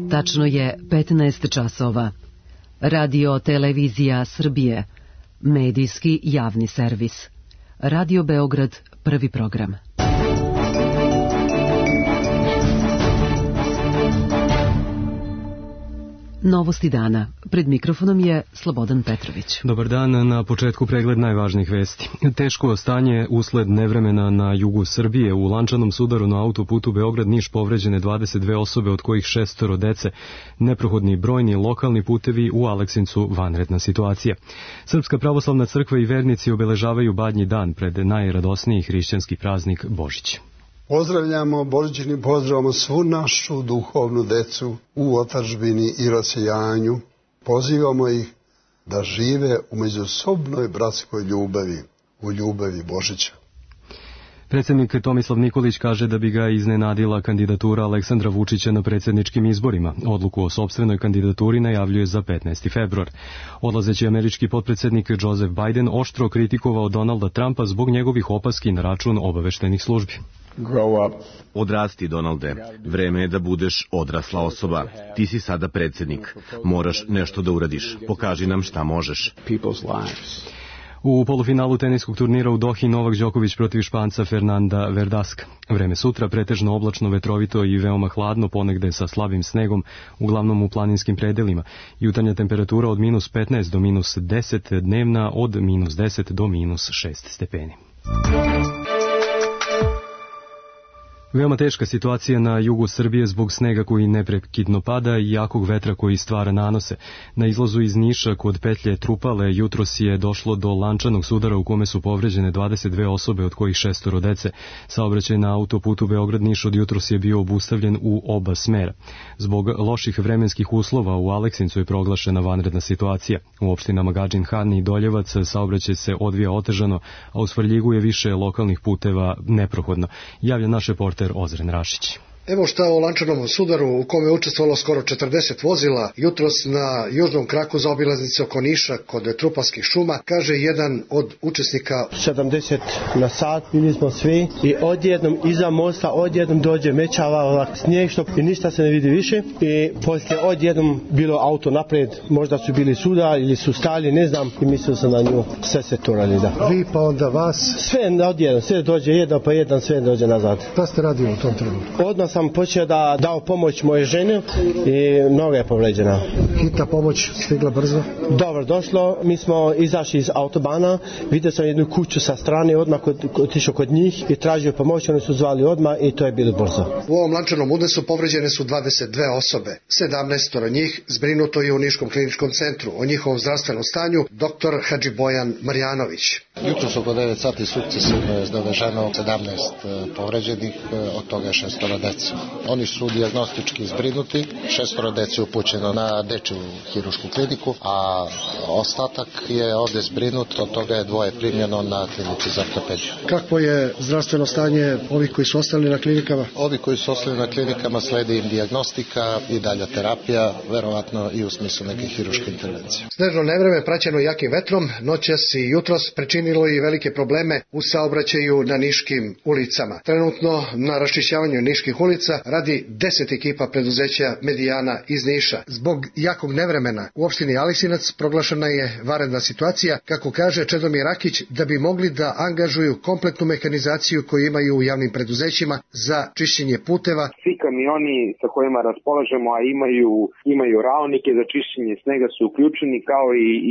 Tačno je 15 časova. Radio Televizija Srbije. Medijski javni servis. Radio Beograd, prvi program. Novosti dana. Pred mikrofonom je Slobodan Petrović. Dobar dan, na početku pregled najvažnijih vesti. Teško stanje usled nevremena na jugu Srbije. U lančanom sudaru na autoputu Beograd-Niš povređene 22 osobe, od kojih 6 dece. Neprohodni brojni lokalni putevi, u Aleksincu vanredna situacija. Srpska pravoslavna crkva i vernici obeležavaju Badnji dan pred najradosniji hrišćanski praznik Božić. Pozdravljamo božićnim pozdravom svu našu duhovnu decu u otadžbini i rasejanju. Pozivamo ih da žive u međusobnoj bratskoj ljubavi, u ljubavi Božića. Predsjednik Tomislav Nikolić kaže da bi ga iznenadila kandidatura Aleksandra Vučića na predsjedničkim izborima. Odluku o sopstvenoj kandidaturi najavljuje za 15. februar. Odlazeći američki potpredsjednik Joseph Biden oštro kritikovao Donalda Trumpa zbog njegovih opaski na račun obaveštajnih službi. Odrasti, Donalde. Vreme je da budeš odrasla osoba. Ti si sada predsjednik. Moraš nešto da uradiš. Pokaži nam šta možeš. U polufinalu teniskog turnira u Dohi Novak Đoković protiv Španca Fernanda Verdaska. Vreme sutra pretežno oblačno, vetrovito i veoma hladno, ponegde sa slabim snegom, uglavnom u planinskim predelima. Jutarnja temperatura od -15 do -10, dnevna od -10 do -6 stepeni. Veoma teška situacija na jugu Srbije zbog snega koji neprekidno pada i jakog vetra koji stvara nanose. Na izlazu iz Niša kod petlje Trupale jutros je došlo do lančanog sudara u kome su povređene 22 osobe, od kojih 6 dece. Saobraćaj na autoputu Beograd-Niš od jutros je bio obustavljen u oba smera. Zbog loših vremenskih uslova u Aleksincu je proglašena vanredna situacija. U opštinama Gadžin Han i Doljevac saobraćaj se odvija otežano, a u Svrljigu je više lokalnih puteva neprohodno. Javlja naš reporter Ozren Rašić. Evo šta o lančanom sudaru u kome je učestvovalo skoro 40 vozila jutros na južnom kraku za obilaznice oko Niša kod Trupalskih šuma, kaže jedan od učesnika. 70 na sat, bili smo svi i odjednom iza mosta odjednom dođe mečava ovak snijeg što i ništa se ne vidi više i poslije odjednom bilo auto napred, možda su bili suda ili su stali, ne znam, i mislio sam na nju, sve se turali, da. Vi pa onda vas? Sve odjednom, sve dođe jedan pa jedan, sve dođe nazad. Šta ste radili u tom trenutku? Odmah sam počeo da dao pomoć moje žene i noga je povređena. Hitna pomoć stigla brzo? Dobro došlo, mi smo izašli iz autobana, vidio sam jednu kuću sa strane, odmah otišao kod njih i tražio pomoć, oni su zvali odmah i to je bilo brzo. U ovom lančanom udesu povređene su 22 osobe, 17 njih zbrinuto je u Niškom kliničkom centru. O njihovom zdravstvenom stanju dr. Hadži Bojan Marjanović. Jutros oko 9 sati sukcesivno je doveženo 17 povređenih, od toga 6 dece. Oni su dijagnostički zbrinuti, 6 dece upućeno na dečju hirušku kliniku, a ostatak je ovdje zbrinut, od toga je 2 primljeno na klinici za ortopediju. Kakvo je zdravstveno stanje ovih koji su ostali na klinikama? Ovi koji su ostali na klinikama sledi im dijagnostika i dalja terapija, verovatno i u smislu neke hiruške intervencije. Snežno nevreme praćeno jakim vetrom, noćas i jutros pričinilo i velike probleme u saobraćaju na niškim ulicama. Trenutno na raščišćavanju niških ulica radi 10 ekipa preduzeća Medijana iz Niša. Zbog jakog nevremena u opštini Aleksinac proglašena je vanredna situacija, kako kaže Čedomir Rakić, da bi mogli da angažuju kompletnu mehanizaciju koju imaju u javnim preduzećima za čišćenje puteva. Svi kamioni sa kojima raspolažemo, a imaju raonike za čišćenje snega su uključeni, kao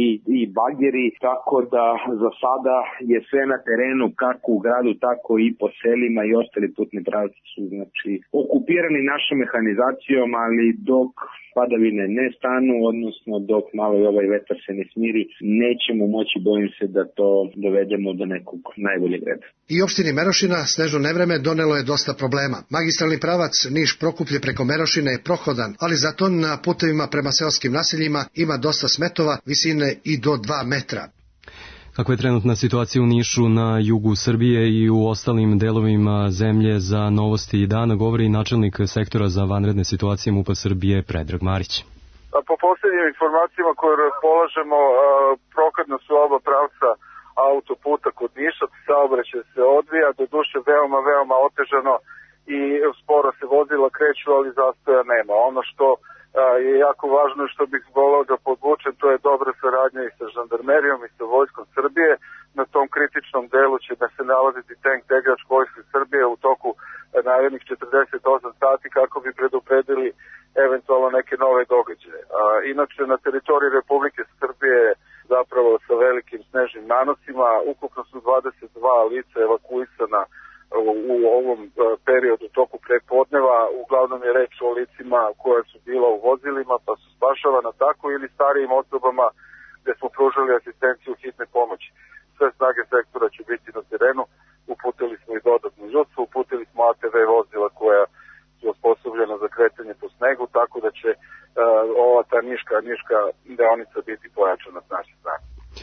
i bageri, tako da za sada je sve na terenu, kako u gradu, tako i po selima i ostali putni pravci su okupirani našom mehanizacijom, ali dok padavine ne stanu, odnosno dok malo i ovaj vetar se ne smiri, nećemo moći, bojim se, da to dovedemo do nekog najboljeg reda. I opštini Merošina snežno nevreme donelo je dosta problema. Magistralni pravac Niš-Prokuplje preko Merošine je prohodan, ali zato na putevima prema seoskim naseljima ima dosta smetova visine i do 2 metra. Kakva je trenutna situacija u Nišu, na jugu Srbije i u ostalim delovima zemlje? Za Novosti dana govori načelnik sektora za vanredne situacije MUP-a Srbije Predrag Marić. Po posljednjim informacijama koje raspolažemo, prohodna su oba pravca autoputa kod Niša, saobraćaj se odvija, doduše veoma otežano i sporo se vozila kreću, ali zastoja nema. Ono što je jako važno što bih volao da podvučem, to je dobra saradnja i sa žandarmerijom i sa Vojskom Srbije. Na tom kritičnom delu će da se nalaziti tank tegač Vojske Srbije u toku narednih 48 sati kako bi predupredili eventualno neke nove događaje. Inače, na teritoriji Republike Srbije zapravo sa velikim snežnim nanosima, ukupno su 22 lica evakuisana u ovom periodu toku prepodneva. Uglavnom je reč o licima koja su bila u vozilima pa su spašavana tako ili starijim osobama gde smo pružali asistenciju hitne pomoći. Sve snage sektora će biti na terenu, uputili smo i dodatno ljudstvo, uputili smo ATV vozila koja su osposobljena za kretanje po snegu, tako da će ova ta niška deonica biti pojačana s naše strane.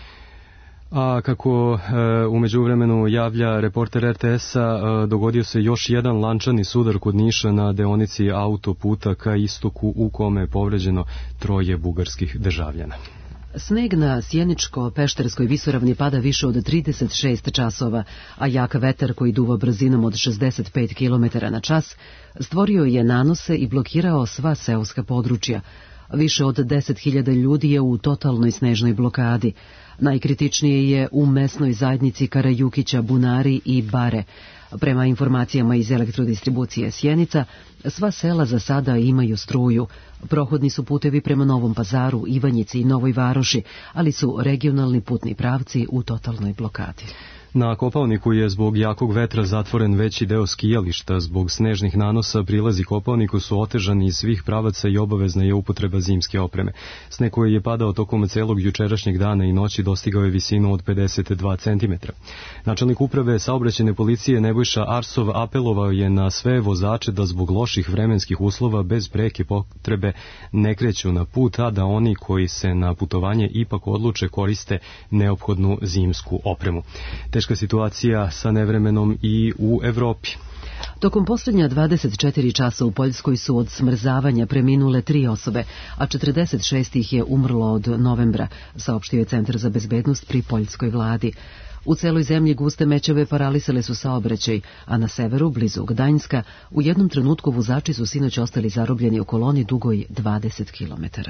A kako u međuvremenu javlja reporter RTS-a, dogodio se još jedan lančani sudar kod Niša na deonici autoputa ka istoku u kome je povređeno 3 bugarskih državljana. Sneg na Sjeničko-Pešterskoj visoravni pada više od 36 časova, a jak vetar koji duva brzinom od 65 km na čas stvorio je nanose i blokirao sva seoska područja. Više od 10.000 ljudi je u totalnoj snežnoj blokadi. Najkritičnije je u mesnoj zajednici Karajukića, Bunari i Bare. Prema informacijama iz elektrodistribucije Sjenica, sva sela za sada imaju struju. Prohodni su putevi prema Novom Pazaru, Ivanjici i Novoj Varoši, ali su regionalni putni pravci u totalnoj blokadi. Na Kopaoniku je zbog jakog vetra zatvoren veći deo skijališta. Zbog snežnih nanosa prilazi Kopaoniku su otežani iz svih pravaca i obavezna je upotreba zimske opreme. Sneg koji je padao tokom celog jučerašnjeg dana i noći dostigao je visinu od 52 cm. Načelnik uprave saobraćajne policije Nebojša Arsov apelovao je na sve vozače da zbog loših vremenskih uslova bez preke potrebe ne kreću na put, a da oni koji se na putovanje ipak odluče koriste neophodnu zimsku opremu. Teška situacija sa nevremenom i u Evropi. Tokom posljednja 24 časa u Poljskoj su od smrzavanja preminule 3 osobe, a 46 ih je umrlo od novembra, saopštio je Centar za bezbednost pri poljskoj vladi. U celoj zemlji guste mećave paralisale su saobraćaj, a na severu, blizu Gdańska, u jednom trenutku vozači su sinoć ostali zarobljeni u koloni dugoj 20 kilometara.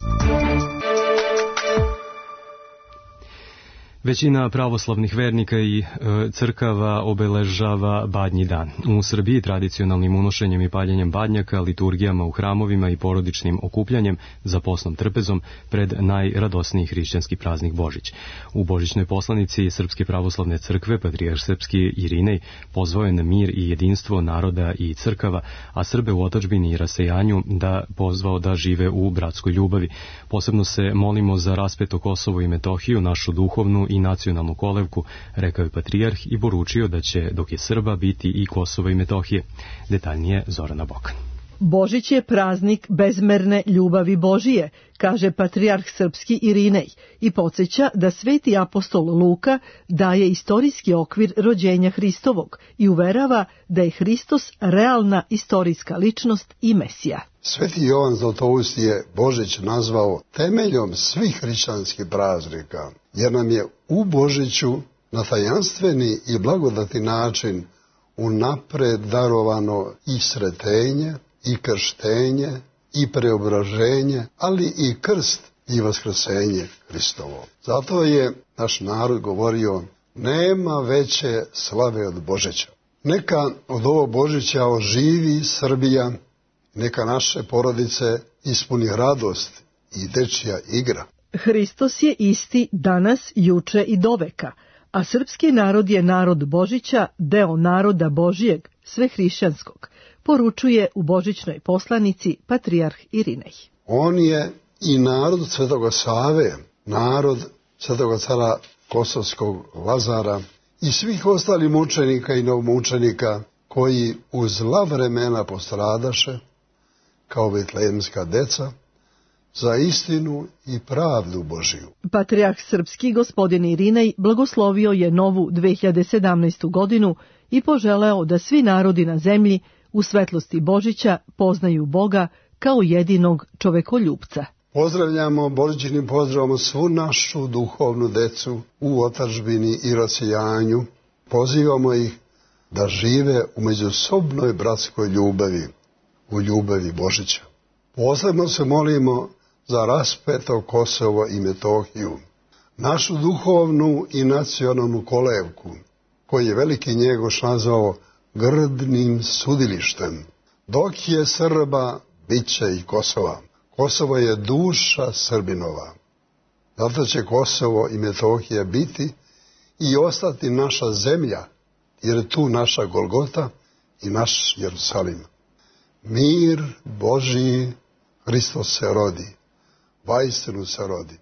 Većina pravoslavnih vernika i crkava obeležava Badnji dan. U Srbiji tradicionalnim unošenjem i paljenjem badnjaka, liturgijama u hramovima i porodičnim okupljanjem za posnom trpezom pred najradosniji hrišćanski praznik Božić. U božićnoj poslanici Srpske pravoslavne crkve patrijarh srpski Irinej pozvao je na mir i jedinstvo naroda i crkava, a Srbe u otadžbini i rasejanju pozvao da žive u bratskoj ljubavi. Posebno se molimo za raspeto Kosovo i Metohiju, našu duhovnu i nacionalnu kolevku, rekao je patrijarh i poručio da će, dok je Srba, biti i Kosova i Metohije. Detaljnije Zorana Bokan. Božić je praznik bezmerne ljubavi Božije, kaže patrijarh srpski Irinej i podsjeća da sveti apostol Luka daje istorijski okvir rođenja Hristovog i uverava da je Hristos realna istorijska ličnost i Mesija. Sveti Jovan Zlatoust je Božić nazvao temeljom svih hrišćanskih praznika, jer nam je u Božiću na tajanstveni i blagodati način unapred darovano i sretenje, i krštenje, i preobraženje, ali i krst i vaskrsenje Hristovo. Zato je naš narod govorio, nema veće slave od Božića. Neka od ovog Božića oživi Srbija, neka naše porodice ispuni radost i dečija igra. Hristos je isti danas, juče i doveka, a srpski narod je narod Božića, deo naroda Božijeg, svehrišćanskog, poručuje u božićnoj poslanici patrijarh Irinej. On je i narod Svetoga Save, narod Svetoga cara Kosovskog Lazara i svih ostalih mučenika i novomučenika koji u zla vremena postradaše kao betlejemska deca za istinu i pravdu Božiju. Patrijarh srpski gospodin Irinej blagoslovio je novu 2017. godinu i poželeo da svi narodi na zemlji u svetlosti Božića poznaju Boga kao jedinog čovekoljupca. Pozdravljamo božićnim pozdravom svu našu duhovnu decu u otadžbini i rasejanju. Pozivamo ih da žive u međusobnoj bratskoj ljubavi, u ljubavi Božića. Posebno se molimo za raspeto Kosovo i Metohiju, našu duhovnu i nacionalnu kolevku, koji je veliki Njegoš nazvao grdnim sudilištem. Dok je Srba, bit će i Kosova. Kosovo je duša Srbinova. Zato će Kosovo i Metohija biti i ostati naša zemlja, jer je tu naša Golgota i naš Jerusalim. Mir Božji, Hristos se rodi, vaistinu se rodi.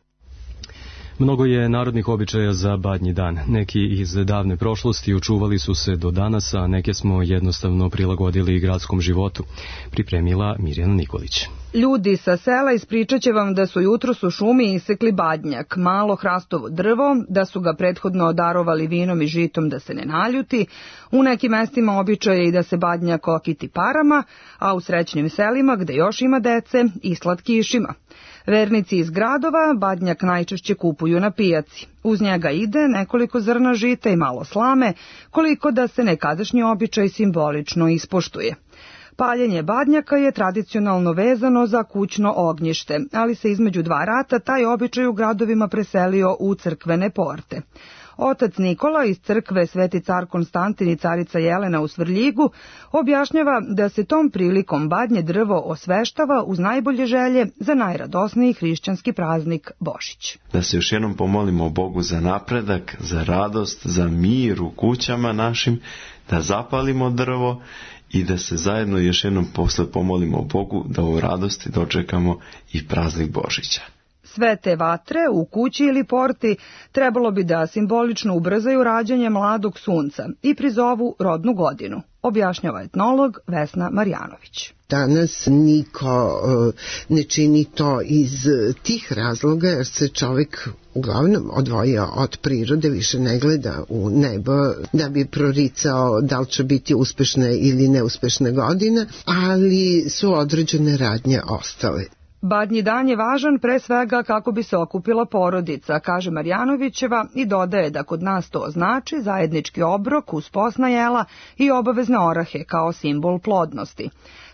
Mnogo je narodnih običaja za Badnji dan. Neki iz davne prošlosti očuvali su se do danas, a neke smo jednostavno prilagodili gradskom životu. Pripremila Mirjana Nikolić. Ljudi sa sela ispričat će vam da su jutros u šumi isekli badnjak, malo hrastovo drvo, da su ga prethodno odarovali vinom i žitom da se ne naljuti, u nekim mestima običaj je i da se badnjak okiti parama, a u srećnim selima, gde još ima dece, i slatkišima. Vernici iz gradova badnjak najčešće kupuju na pijaci. Uz njega ide nekoliko zrna žita i malo slame, koliko da se nekadašnji običaj simbolično ispoštuje. Paljenje badnjaka je tradicionalno vezano za kućno ognjište, ali se između dva rata taj običaj u gradovima preselio u crkvene porte. Otac Nikola iz crkve Sveti car Konstantin i carica Jelena u Svrljigu objašnjava da se tom prilikom badnje drvo osveštava uz najbolje želje za najradosniji hrišćanski praznik Božić. Da se još jednom pomolimo Bogu za napredak, za radost, za mir u kućama našim, da zapalimo drvo i da se zajedno još jednom posle pomolimo Bogu da u radosti dočekamo i praznik Božića. Sve te vatre u kući ili porti trebalo bi da simbolično ubrzaju rađanje mladog sunca i prizovu rodnu godinu, objašnjava etnolog Vesna Marjanović. Danas niko ne čini to iz tih razloga jer se čovjek uglavnom odvojio od prirode, više ne gleda u nebo da bi proricao da li će biti uspešne ili neuspešne godine, ali su određene radnje ostale. Badnji dan je važan pre svega kako bi se okupila porodica, kaže Marjanovićeva i dodaje da kod nas to znači zajednički obrok uz posna jela i obavezne orahe kao simbol plodnosti.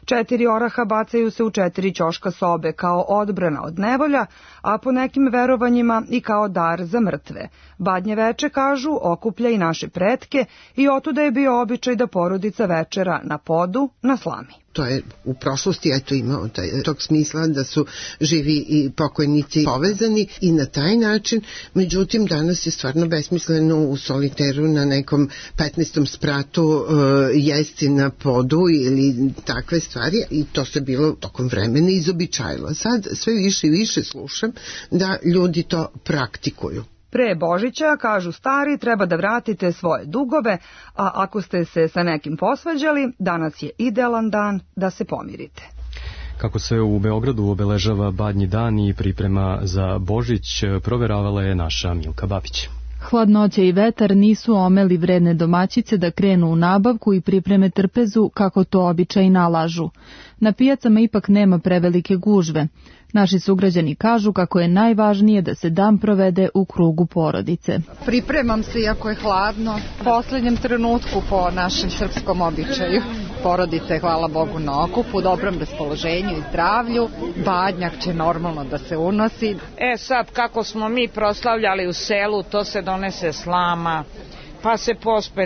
4 oraha bacaju se u 4 ćoška sobe kao odbrana od nevolja, a po nekim verovanjima i kao dar za mrtve. Badnje veče, kažu, okuplja i naše pretke i otuda je bio običaj da porodica večera na podu, na slami. To je u prošlosti imao tog smisla da su živi i pokojnici povezani i na taj način, međutim danas je stvarno besmisleno u soliteru na nekom 15. spratu jesti na podu ili takve stvari i to se bilo tokom vremena izobičajilo. Sad sve više i više slušam da ljudi to praktikuju. Pre Božića, kažu stari, treba da vratite svoje dugove, a ako ste se sa nekim posvađali, danas je idealan dan da se pomirite. Kako se u Beogradu obeležava Badnji dan i priprema za Božić, proveravala je naša Milka Babić. Hladnoća i vetar nisu omeli vredne domaćice da krenu u nabavku i pripreme trpezu kako to običaji nalažu. Na pijacama ipak nema prevelike gužve. Naši sugrađani kažu kako je najvažnije da se dan provede u krugu porodice. Pripremam se iako je hladno, u poslednjem trenutku po našem srpskom običaju. Porodica je, hvala Bogu, na okupu, dobrom raspoloženju i zdravlju. Badnjak će normalno da se unosi. Sad kako smo mi proslavljali u selu, to se donese slama, pa se pospe,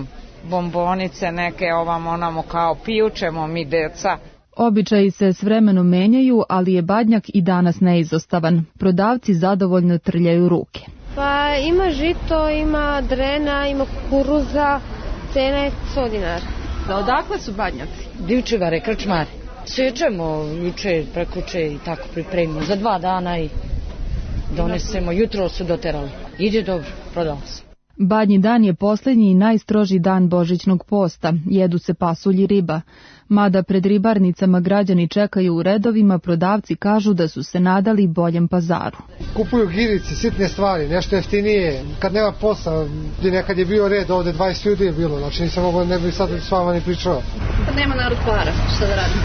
bombonice neke onamo kao pijučemo mi deca. Običaji se s vremenom menjaju, ali je badnjak i danas neizostavan. Prodavci zadovoljno trljaju ruke. Pa ima žito, ima drena, ima kukuruza, cena je 100 dinara. Odakle su badnjaci? Divčevare, krčmare. Sečemo juče, prekuče i tako pripremimo za 2 dana i donesemo. Jutro su doterali. Ide dobro, prodalo se. Badnji dan je posljednji i najstroži dan Božićnog posta, jedu se pasulj i riba. Mada pred ribarnicama građani čekaju u redovima, prodavci kažu da su se nadali boljem pazaru. Kupuju girice, sitne stvari, nešto jeftinije. Kad nema posla, nekad je bio red, ovde 20 ljudi je bilo, znači nisam mogao, ne bi sad s vama ni pričao. Kad nema narod para, šta da radimo?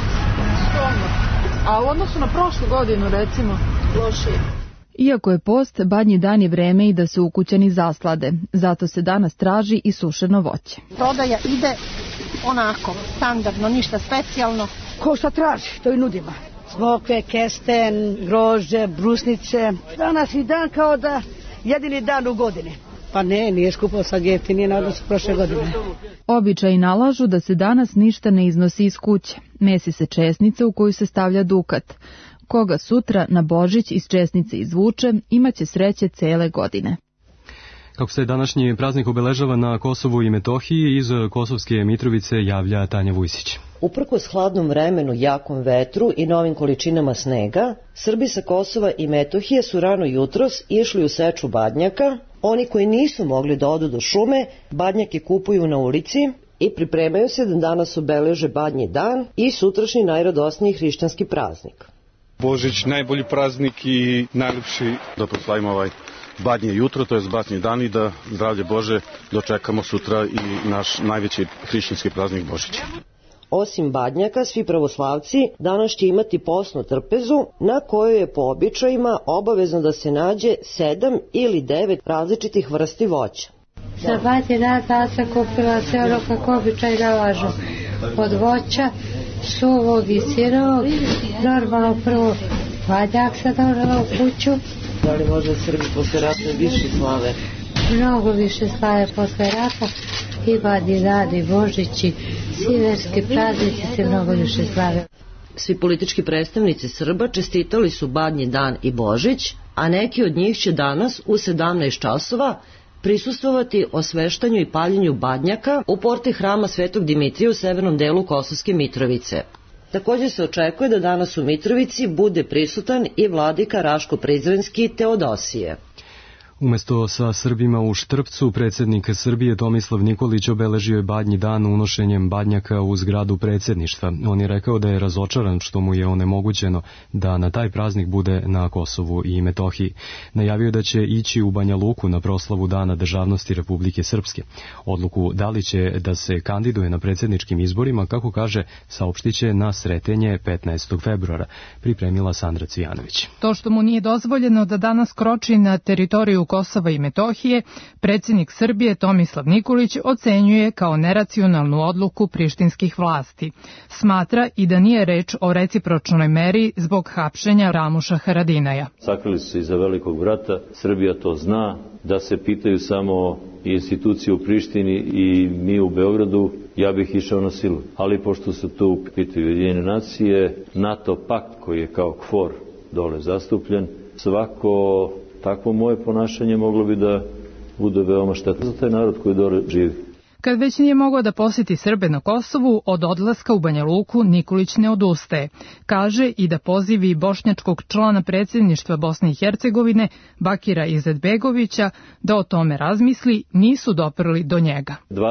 A u odnosu na prošlu godinu, recimo, lošije. Iako je post, Badnji dan je vreme i da se ukućani zaslade, zato se danas traži i sušeno voće. Prodaja ide onako, standardno, ništa specijalno. Ko šta traži, to i nudimo. smokve, kesten, grožđe, brusnice. Danas je dan kao da jedini dan u godini. Pa ne, nije skupo sad jeftinije na odnosu prošle godine. Običaji nalažu da se danas ništa ne iznosi iz kuće. Mesi se česnica u koju se stavlja dukat. Koga sutra na Božić iz česnice izvuče, imaće sreće cele godine. Kako se današnji praznik obeležava na Kosovu i Metohiji, iz Kosovske Mitrovice javlja Tanja Vujsić. Uprkos hladnom vremenu, jakom vetru i novim količinama snega, Srbi sa Kosova i Metohije su rano jutros išli u seču badnjaka. Oni koji nisu mogli da odu do šume, badnjake kupuju na ulici i pripremaju se da danas obeleže Badnji dan i sutrašnji najradosniji hrišćanski praznik. Božić najbolji praznik i najljepši da proslavimo ovaj Badnje jutro, to je Badnji dan i da zdravlje Bože dočekamo sutra i naš najveći hrišćanski praznik Božić. Osim badnjaka, svi pravoslavci danas će imati posnu trpezu na kojoj je po običajima obavezno da se nađe 7 ili 9 različitih vrsti voća. Za Badnji dan tata kupila sve ono kako običaj nalažu. Od voća, suvog i sirovog, normalno prvo badnjak se donela u kuću. Da li možda Srbi posle rata više slave? Mnogo više slave posle rata. I Badnji dan i Božić i svi verski praznici se mnogo više slave. Svi politički predstavnici Srba čestitali su Badnji dan i Božić, a neki od njih će danas u 17 časova prisustvovati osveštanju i paljenju badnjaka u porti hrama Svetog Dimitrija u severnom delu Kosovske Mitrovice. Također se očekuje da danas u Mitrovici bude prisutan i vladika Raško-Prizrenski Teodosije. Umesto sa Srbima u Štrpcu, predsjednik Srbije Tomislav Nikolić obeležio je Badnji dan unošenjem badnjaka u zgradu predsjedništva. On je rekao da je razočaran što mu je onemogućeno da na taj praznik bude na Kosovu i Metohiji. Najavio da će ići u Banja Luku na proslavu Dana državnosti Republike Srpske. Odluku da li će da se kandiduje na predsjedničkim izborima, kako kaže, saopštiće na Sretenje 15. februara, pripremila Sandra Cvijanović. To što mu nije dozvoljeno da danas kroči na teritoriju Kosova i Metohije, predsjednik Srbije Tomislav Nikolić ocenjuje kao neracionalnu odluku prištinskih vlasti. Smatra i da nije reč o recipročnoj meri zbog hapšenja Ramuša Haradinaja. Sakrili su se iza velikog brata, Srbija to zna, da se pitaju samo institucije u Prištini i mi u Beogradu, ja bih išao na silu. Ali pošto se tu pitaju Ujedinjene nacije, NATO pakt koji je kao KFOR dole zastupljen, svako takvo moje ponašanje moglo bi da bude veoma štetno za taj narod koji dole živi. Kad već nije mogao da posjeti Srbe na Kosovu, od odlaska u Banja Luku Nikolić ne odustaje. Kaže i da pozivi bošnjačkog člana predsjedništva Bosne i Hercegovine, Bakira Izetbegovića, da o tome razmisli, nisu doprli do njega.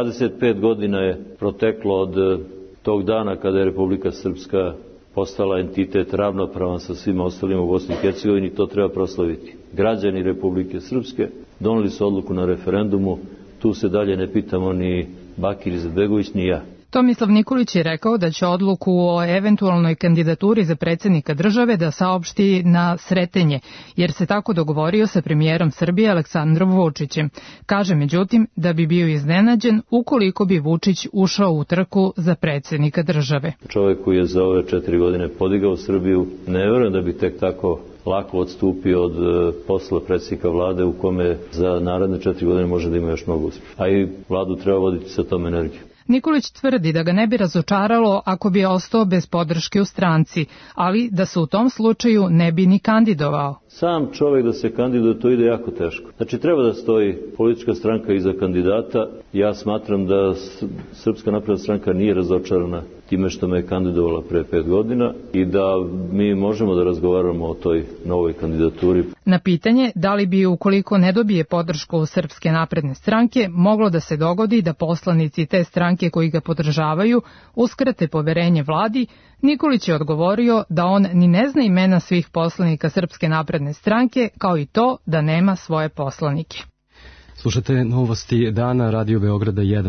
25 godina je proteklo od tog dana kada je Republika Srpska postala entitet ravnopravan sa svima ostalima u Bosni i Hercegovini, to treba proslaviti. Građani Republike Srpske doneli su odluku na referendumu, tu se dalje ne pitamo ni Bakir Izetbegović ni ja. Tomislav Nikolić je rekao da će odluku o eventualnoj kandidaturi za predsjednika države da saopšti na Sretenje, jer se tako dogovorio sa premijerom Srbije Aleksandrom Vučićem. Kaže međutim da bi bio iznenađen ukoliko bi Vučić ušao u trku za predsjednika države. Čovjek koji je za ove 4 godine podigao Srbiju, ne vjerujem da bi tek tako lako odstupio od posla predsjednika vlade u kome za naredne 4 godine može da ima još mnogo uspjeha. A i vladu treba voditi sa tom energijom. Nikolić tvrdi da ga ne bi razočaralo ako bi ostao bez podrške u stranci, ali da se u tom slučaju ne bi ni kandidovao. Sam čovjek da se kandiduje, to ide jako teško. Znači treba da stoji politička stranka iza kandidata. Ja smatram da Srpska napredna stranka nije razočarana time što me je kandidovala pre 5 godina i da mi možemo da razgovaramo o toj novoj kandidaturi. Na pitanje da li bi ukoliko ne dobije podršku Srpske napredne stranke moglo da se dogodi da poslanici te stranke koji ga podržavaju uskrate poverenje vladi, Nikolić je odgovorio da on ni ne zna imena svih poslanika Srpske napredne stranke, kao i to da nema svoje poslanike. Slušate novosti dana Radio Beograda 1.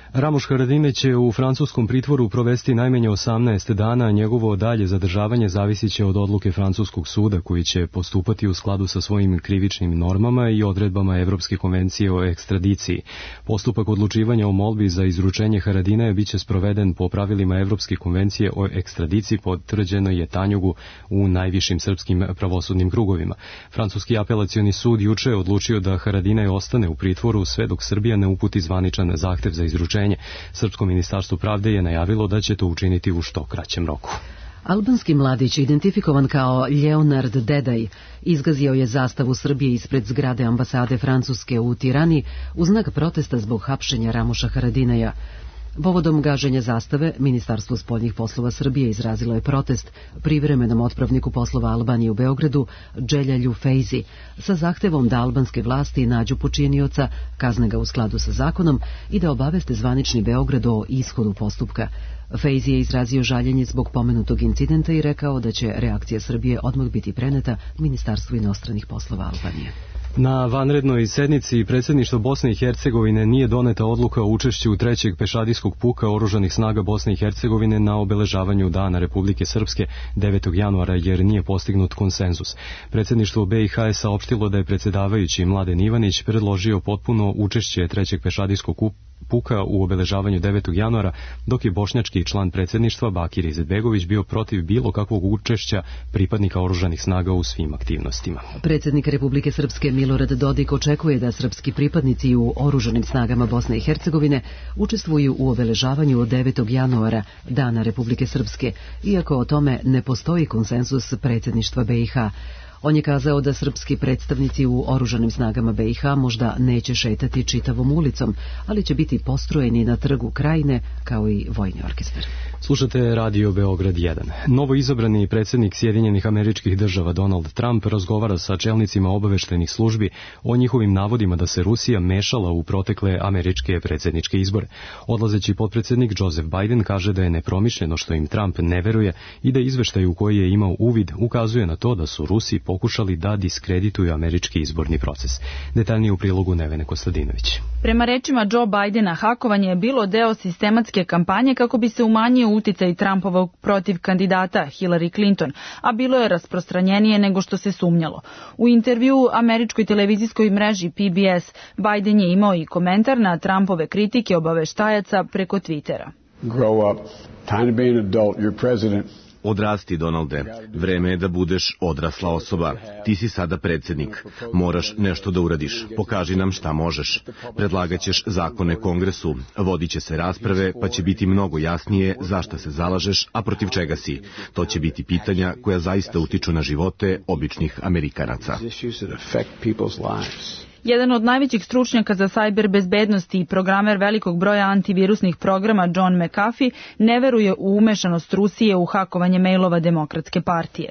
Ramuš Haradinaj će u francuskom pritvoru provesti najmanje 18 dana, a njegovo dalje zadržavanje zavisit će od odluke francuskog suda koji će postupati u skladu sa svojim krivičnim normama i odredbama Evropske konvencije o ekstradiciji. Postupak odlučivanja o molbi za izručenje Haradinaja biće sproveden po pravilima Evropske konvencije o ekstradiciji, potvrđeno je Tanjugu u najvišim srpskim pravosudnim krugovima. Francuski apelacioni sud juče je odlučio da Haradinaj ostane u pritvoru sve dok Srbija ne uputi zvaničan zahtev za izručenje. Srpsko ministarstvo pravde je najavilo da će to učiniti u što kraćem roku. Albanski mladić, identifikovan kao Leonard Dedaj, izgazio je zastavu Srbije ispred zgrade ambasade Francuske u Tirani u znak protesta zbog hapšenja Ramuša Haradinaja. Povodom gaženja zastave, Ministarstvo spoljnih poslova Srbije izrazilo je protest privremenom otpravniku poslova Albanije u Beogradu, Dželjalju Fejzi, sa zahtevom da albanske vlasti nađu počinioca, kazne ga u skladu sa zakonom i da obaveste zvanični Beograd o ishodu postupka. Fejzi je izrazio žaljenje zbog pomenutog incidenta i rekao da će reakcija Srbije odmah biti preneta Ministarstvu inostranih poslova Albanije. Na vanrednoj sednici predsjedništva Bosne i Hercegovine nije doneta odluka o učešću trećeg pešadijskog puka oružanih snaga Bosne i Hercegovine na obeležavanju Dana Republike Srpske 9. januara jer nije postignut konsenzus. Predsjedništvo BiH je saopštilo da je predsjedavajući Mladen Ivanić predložio potpuno učešće trećeg pešadijskog puka u obeležavanju 9. januara, dok je bošnjački član predsjedništva Bakir Izetbegović bio protiv bilo kakvog učešća pripadnika oružanih snaga u svim aktivnostima. Predsjednik Republike Srpske Milorad Dodik očekuje da srpski pripadnici u oružanim snagama Bosne i Hercegovine učestvuju u obeležavanju 9. januara, Dana Republike Srpske, iako o tome ne postoji konsenzus predsjedništva BiH. On je kazao da srpski predstavnici u oružanim snagama BiH možda neće šetati čitavom ulicom, ali će biti postrojeni na trgu Krajine kao i vojni orkestar. Slušate Radio Beograd 1. Novo izabrani predsjednik Sjedinjenih Američkih Država Donald Trump razgovara sa čelnicima obaveštajnih službi o njihovim navodima da se Rusija mešala u protekle američke predsjedničke izbore. Odlazeći potpredsjednik Joseph Biden kaže da je nepromišljeno što im Trump ne veruje i da izveštaj u koji je imao uvid ukazuje na to da su Rusi pokušali da diskredituju američki izborni proces. Detaljnije u prilogu Nevene Kostadinović. Prema rečima Joe Bidena, hakovanje je bilo deo sistematske kampanje kako bi se umanjio uticaj Trumpovog protiv kandidata Hillary Clinton, a bilo je rasprostranjenije nego što se sumnjalo. U intervjuu američkoj televizijskoj mreži PBS, Biden je imao i komentar na Trumpove kritike obaveštajaca preko Twittera. Grow up, time to be an adult, you're president. Odrasti, Donalde. Vreme je da budeš odrasla osoba. Ti si sada predsjednik. Moraš nešto da uradiš. Pokaži nam šta možeš. Predlagaćeš zakone Kongresu. Vodit će se rasprave, pa će biti mnogo jasnije zašta se zalažeš, a protiv čega si. To će biti pitanja koja zaista utiču na živote običnih Amerikanaca. Jedan od najvećih stručnjaka za sajber bezbednosti i programer velikog broja antivirusnih programa John McAfee ne veruje u umešanost Rusije u hakovanje mailova Demokratske partije.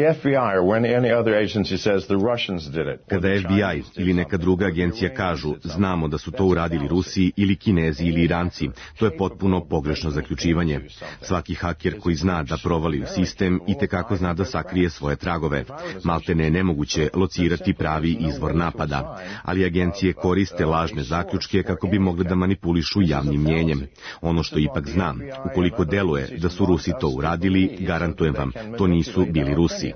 Kada FBI ili neka druga agencija kažu znamo da su to uradili Rusi ili Kinezi ili Iranci, to je potpuno pogrešno zaključivanje. Svaki haker koji zna da provali u sistem itekako zna da sakrije svoje tragove. Maltene je nemoguće locirati pravi izvor napada. Ali agencije koriste lažne zaključke kako bi mogle da manipulišu javnim mnjenjem. Ono što ipak znam, ukoliko deluje da su Rusi to uradili, garantujem vam, to nisu bili Rusi.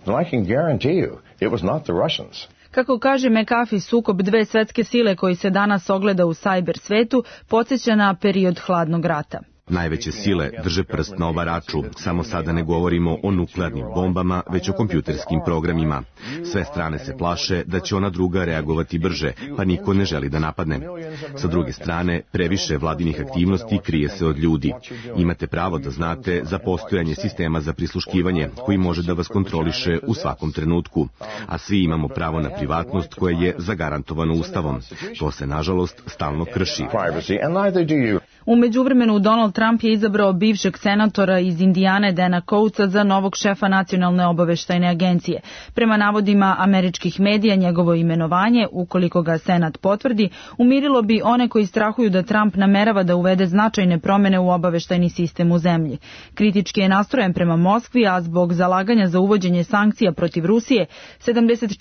Kako kaže McAfee, sukob dve svetske sile koji se danas ogleda u sajber svetu podsjeća na period hladnog rata. Najveće sile drže prst na obaraču, samo sada ne govorimo o nuklearnim bombama, već o kompjuterskim programima. Sve strane se plaše da će ona druga reagovati brže, pa niko ne želi da napadne. Sa druge strane, previše vladinih aktivnosti krije se od ljudi. Imate pravo da znate za postojanje sistema za prisluškivanje, koji može da vas kontroliše u svakom trenutku. A svi imamo pravo na privatnost koje je zagarantovano Ustavom. To se, nažalost, stalno krši. U međuvremenu Donald Trump je izabrao bivšeg senatora iz Indijane Dana Coatesa za novog šefa Nacionalne obaveštajne agencije. Prema navodima američkih medija, njegovo imenovanje, ukoliko ga Senat potvrdi, umirilo bi one koji strahuju da Trump namerava da uvede značajne promene u obaveštajni sistem u zemlji. Kritički je nastrojen prema Moskvi, a zbog zalaganja za uvođenje sankcija protiv Rusije,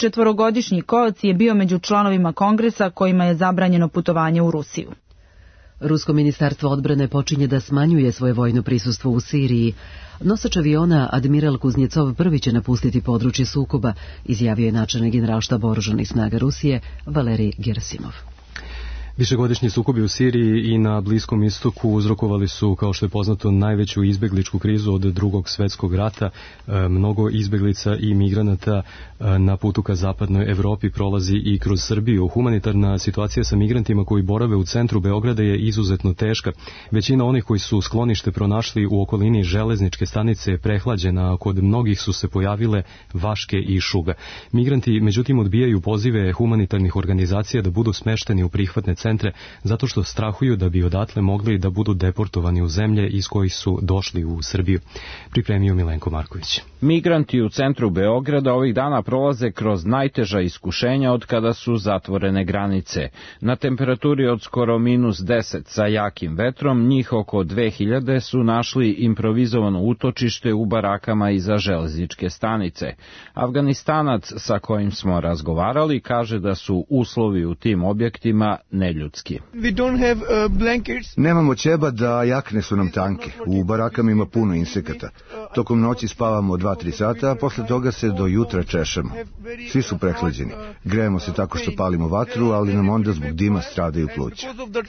74-godišnji Coates je bio među članovima Kongresa kojima je zabranjeno putovanje u Rusiju. Rusko ministarstvo odbrane počinje da smanjuje svoje vojno prisustvo u Siriji. Nosač aviona Admiral Kuznjecov prvi će napustiti područje sukoba, izjavio je načelnik Generalštaba oružanih snaga Rusije Valerij Gerasimov. Višegodišnji sukobi u Siriji i na Bliskom istoku uzrokovali su, kao što je poznato, najveću izbegličku krizu od Drugog svjetskog rata. Mnogo izbeglica i migranata na putu ka zapadnoj Evropi prolazi i kroz Srbiju. Humanitarna situacija sa migrantima koji borave u centru Beograda je izuzetno teška. Većina onih koji su sklonište pronašli u okolini železničke stanice je prehlađena, a kod mnogih su se pojavile vaške i šuga. Migranti, međutim, odbijaju pozive humanitarnih organizacija da budu smešteni u prihvatne centre zato što strahuju da bi odatle mogli da budu deportovani u zemlje iz kojih su došli u Srbiju. Pripremio Milenko Marković. Migranti u centru Beograda ovih dana prolaze kroz najteža iskušenja od kada su zatvorene granice. Na temperaturi od skoro -10 sa jakim vetrom, njih oko 2000 su našli improvizovano utočište u barakama iza železničke stanice. Afganistanac sa kojim smo razgovarali kaže da su uslovi u tim objektima neljudski. Nemamo ćeba, da jakne su nam tanke. U barakama ima puno insekata. Tokom noći spavamo 2-3 sata, a posle toga se do jutra češamo. Svi su prehlađeni. Grejemo se tako što palimo vatru, ali nam onda zbog dima stradaju pluća.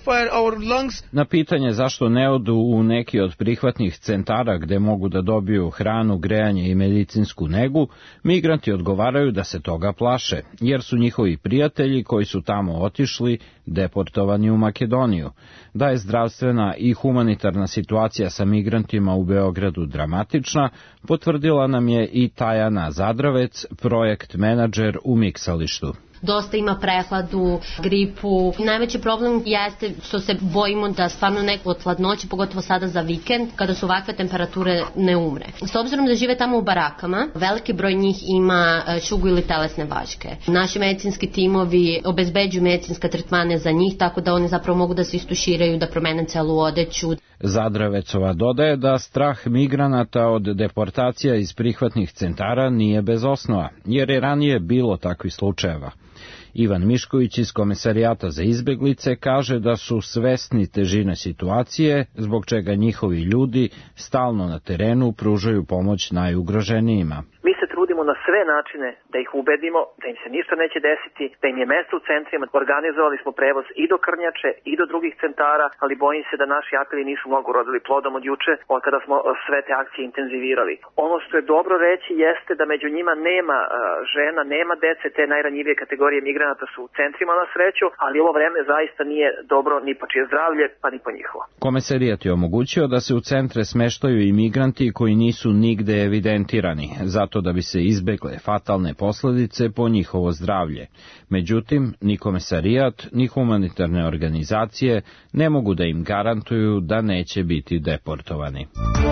Na pitanje zašto ne odu u neki od prihvatnih centara gde mogu da dobiju hranu, grejanje i medicinsku negu, migranti odgovaraju da se toga plaše, jer su njihovi prijatelji koji su tamo otišli deportovani u Makedoniju. Da je zdravstvena i humanitarna situacija sa migrantima u Beogradu dramatična, potvrdila nam je i Tajana Zadravec, projekt menadžer u Miksalištu. Dosta ima prehladu, gripu. Najveći problem jeste što se bojimo da stvarno neko od hladnoće, pogotovo sada za vikend, kada su ovakve temperature, ne umre. S obzirom da žive tamo u barakama, veliki broj njih ima šugu ili telesne vaške. Naši medicinski timovi obezbeđuju medicinske tretmane za njih, tako da oni zapravo mogu da se istuširaju, da promene celu odeću. Zadravecova dodaje da strah migranata od deportacija iz prihvatnih centara nije bez osnova, jer je ranije bilo takvih slučajeva. Ivan Mišković iz Komesarijata za izbeglice kaže da su svesni težine situacije, zbog čega njihovi ljudi stalno na terenu pružaju pomoć najugroženijima. Mi se trudimo na sve načine da ih ubedimo da im se ništa neće desiti, da im je mesto u centrima. Organizovali smo prevoz i do Krnjače i do drugih centara, ali bojim se da naši apeli nisu mnogo rodili plodom od juče, od kada smo sve te akcije intenzivirali. Ono što je dobro reći jeste da među njima nema žena, nema dece, te najranjivije kategorije migranata su u centrima na sreću, ali ovo vreme zaista nije dobro ni po čije zdravlje, pa ni po njihovo. Komesarijat je omogućio da se u centre smeštaju i migranti koji nisu nigde evidentirani, zato da bi se izbegle fatalne posledice po njihovo zdravlje. Međutim, ni komesarijat, ni humanitarne organizacije ne mogu da im garantuju da neće biti deportovani.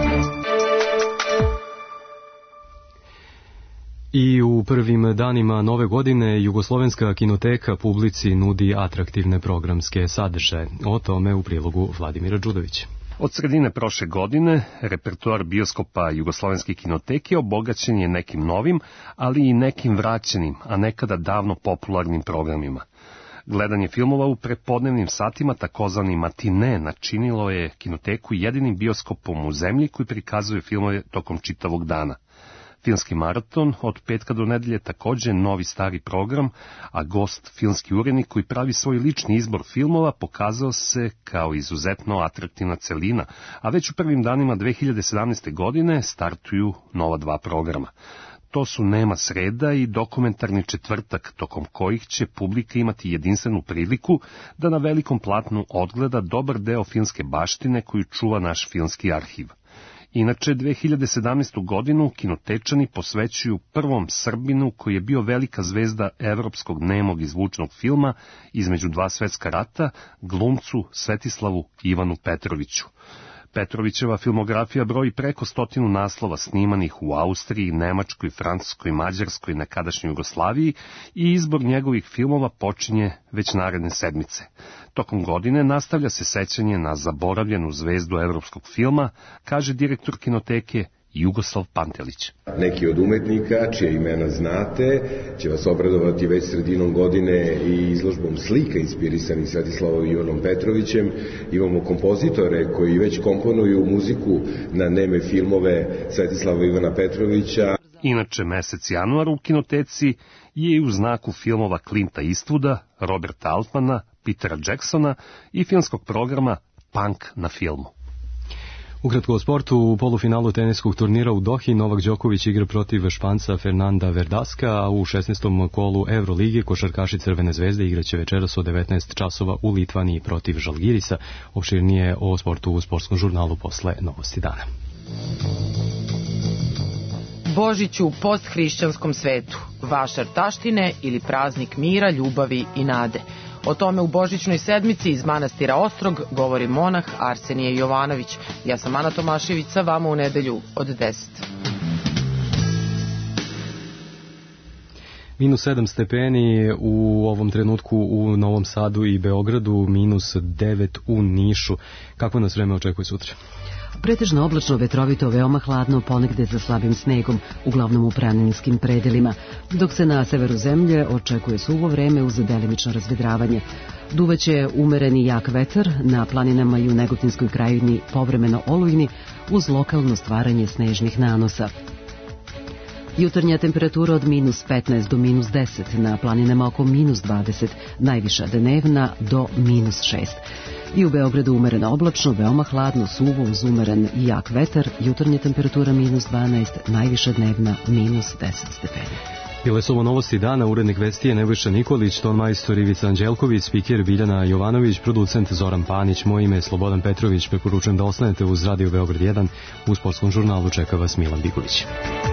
I u prvim danima nove godine Jugoslovenska kinoteka publici nudi atraktivne programske sadržaje. O tome u prilogu Vladimira Đudovića. Od sredine prošle godine repertoar bioskopa Jugoslovenske kinoteke obogaćen je nekim novim, ali i nekim vraćenim, a nekada davno popularnim programima. Gledanje filmova u prepodnevnim satima, takozvani matine, načinilo je kinoteku jedinim bioskopom u zemlji koji prikazuje filmove tokom čitavog dana. Filmski maraton od petka do nedelje takođe novi stari program, a gost filmski urednik koji pravi svoj lični izbor filmova pokazao se kao izuzetno atraktivna celina, a već u prvim danima 2017. godine startuju nova 2 programa. To su Nema sreda i Dokumentarni četvrtak, tokom kojih će publika imati jedinstvenu priliku da na velikom platnu odgleda dobar deo filmske baštine koju čuva naš filmski arhiv. Inače, 2017. godinu kinotečani posvećuju prvom Srbinu koji je bio velika zvezda evropskog nemog i zvučnog filma između 2 svetska rata, glumcu Svetislavu Ivanu Petroviću. Petrovićeva filmografija broji preko 100 naslova snimanih u Austriji, Nemačkoj, Francuskoj, Mađarskoj, nekadašnjoj Jugoslaviji i izbor njegovih filmova počinje već naredne sedmice. Tokom godine nastavlja se sećanje na zaboravljenu zvezdu evropskog filma, kaže direktor kinoteke Jugoslav Pantelić. Neki od umetnika, čije imena znate, će vas obradovati već sredinom godine i izložbom slika inspirisanih Svetislavom Ivanom Petrovićem. Imamo kompozitore koji već komponuju muziku na neme filmove Svetislava Ivana Petrovića. Inače, mesec januar u kinoteci je i u znaku filmova Clinta Eastwooda, Roberta Altmana, Petera Jacksona i filmskog programa Punk na filmu. Ukratko o sportu, u polufinalu teniskog turnira u Dohi Novak Đoković igra protiv Španca Fernanda Verdaska, a u 16. kolu Euroligi košarkaši Crvene zvezde igraće večeras od 19 časova u Litvaniji protiv Žalgirisa. Opširnije o sportu u sportskom žurnalu posle Novosti dana. Božić u posthrišćanskom svetu, vašar taštine ili praznik mira, ljubavi i nade. O tome u Božićnoj sedmici iz manastira Ostrog govori monah Arsenije Jovanović. Ja sam Ana Tomašević, sa vama u nedelju od 10. Minus 7 stepeni u ovom trenutku u Novom Sadu i Beogradu, minus 9 u Nišu. Kako nas vreme očekuje sutra? Pretežno oblačno, vetrovito, veoma hladno, ponegde sa slabim snegom, uglavnom u planinskim predelima, dok se na severu zemlje očekuje suvo vreme uz delimično razvedravanje. Duvaće umereni jak vetar, na planinama i u Negotinskoj krajini povremeno olujni, uz lokalno stvaranje snežnih nanosa. Jutarnja temperatura od minus 15 do minus 10, na planinama oko minus 20, najviša dnevna do minus 6. I u Beogradu umereno oblačno, veoma hladno, suvo uz umeren i jak vetar, jutarnja temperatura minus 12, najviša dnevna minus 10 stepeni. Bile su ovo novosti dana, urednik vesti je Nebojša Nikolić, ton majstor Ivica Anđelković, spiker Biljana Jovanović, producent Zoran Panić, moje ime je Slobodan Petrović, preporučujem da ostanete uz Radio Beograd 1, u sportskom žurnalu čeka vas Milan Bigović.